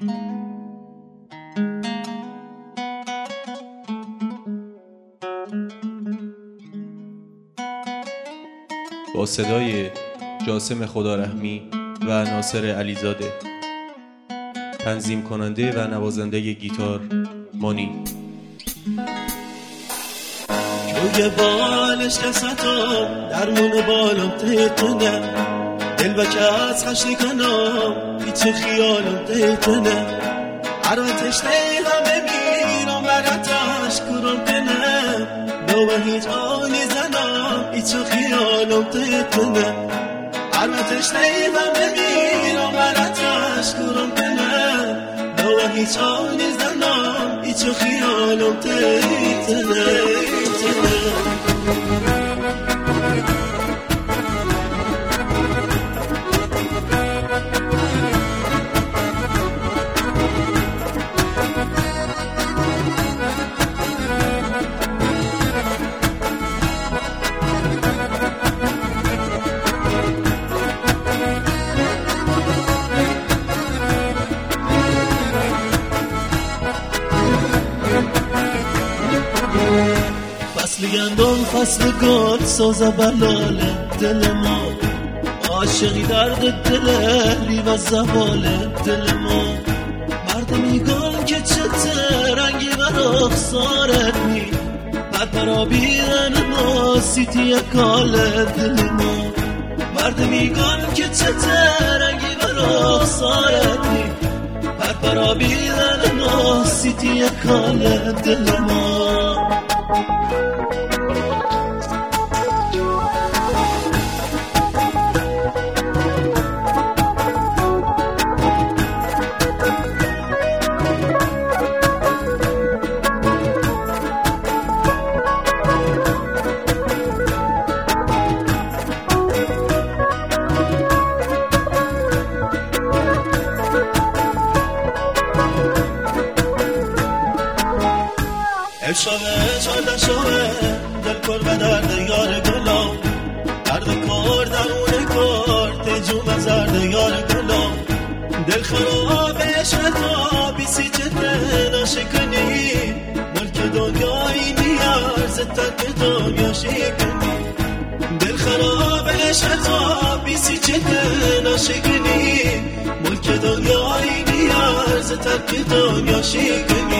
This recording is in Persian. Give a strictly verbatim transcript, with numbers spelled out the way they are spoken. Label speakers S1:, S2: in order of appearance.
S1: با صدای جاسم خدارحمی و ناصر علیزاده، تنظیم کننده و نوازنده گیتار مانی.
S2: روی بالش کساتم درمون بالم تیتونه، دل بکه از خشتی کنم پیچ خیالم تیتونه، عراتش همه میرم براتش کرم کنم، نوه هیچ آنی زنم پیچ خیالم تیتونه، عراتش همه میرم براتش کرم کنم، نوه هیچ آنی زنم پیچ خیالم تیتونه. فصل گندم فصل گل ساز بلال دل ما، عاشقی درد دل لیو زوال دل ما، مردمی گل که چته رنگی و رخسارت نی، بعد برا بیرن ما سیتی کال دل ما، مردمی گل که چته رنگی و رخسارت نی، بعد برا بیرن ما سیتی کال دل ما. شوه چارده شوه دل کر به درد یار گلام، درد کار درون کار تجوم زرد یار گلام، دل خراب عشق تو بیسی چته نشکنی، ملک دنیایی نیارز ترک دنیا شکنی، دل خراب عشق تو بیسی چته نشکنی، ملک دنیایی نیارز ترک دنیا شکنی.